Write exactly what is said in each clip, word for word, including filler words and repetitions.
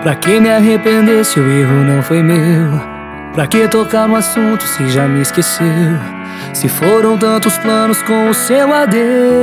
Pra que me arrepender se o erro não foi meu? Pra que tocar no assunto se já me esqueceu? Se foram tantos planos com o seu adeus,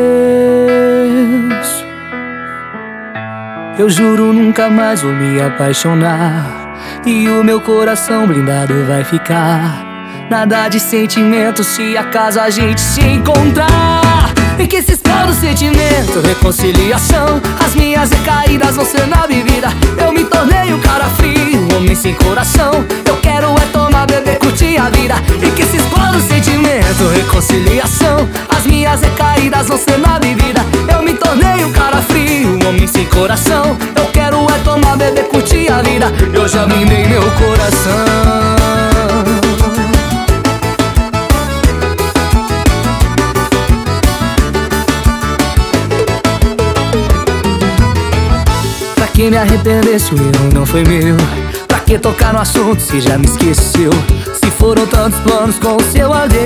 eu juro nunca mais vou me apaixonar, e o meu coração blindado vai ficar. Nada de sentimento se acaso a gente se encontrar. E que se explode o sentimento, reconciliação. As minhas recaídas vão ser na bebida. Eu me tornei um cara frio, um homem sem coração. Eu quero é tomar, beber, curtir a vida. E que se explode o sentimento, reconciliação. As minhas recaídas vão ser na bebida. Eu me tornei um cara frio, um homem sem coração. Eu quero é tomar, beber, curtir a vida. Eu já blindei meu coração. Pra que me arrepender se o erro não foi meu? Pra que tocar no assunto se já me esqueceu? Se foram tantos planos com o seu adeus,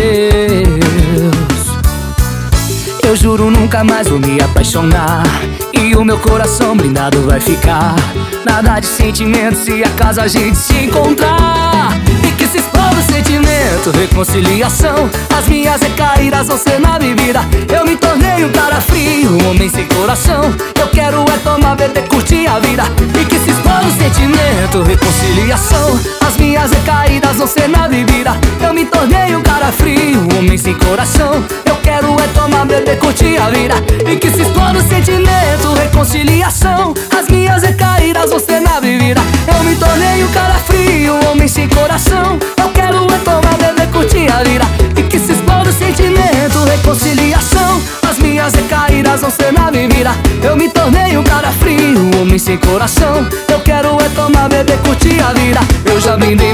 eu juro nunca mais vou me apaixonar, e o meu coração blindado vai ficar. Nada de sentimento se acaso a gente se encontrar. E que se explode o sentimento, reconciliação. As minhas recaídas vão ser na bebida. Eu me tornei um cara frio, um homem sem coração. Eu quero é tomar, beber, curtir a vida. E que se explode o sentimento, reconciliação. As minhas recaídas vão ser na bebida. Eu me tornei um cara frio, um homem sem coração. Eu quero é tomar, beber, curtir a vida. E que se explode o sentimento, reconciliação. As minhas recaídas vão ser na bebida. Eu me tornei um cara frio, um homem sem coração. Eu quero é tomar, beber, curtir a vida. E que se explode o sentimento, reconciliação. As minhas recaídas vão ser na bebida. Eu me tornei um cara frio, um homem sem coração. Eu quero é tomar, beber, curtir a vida. Eu já brindei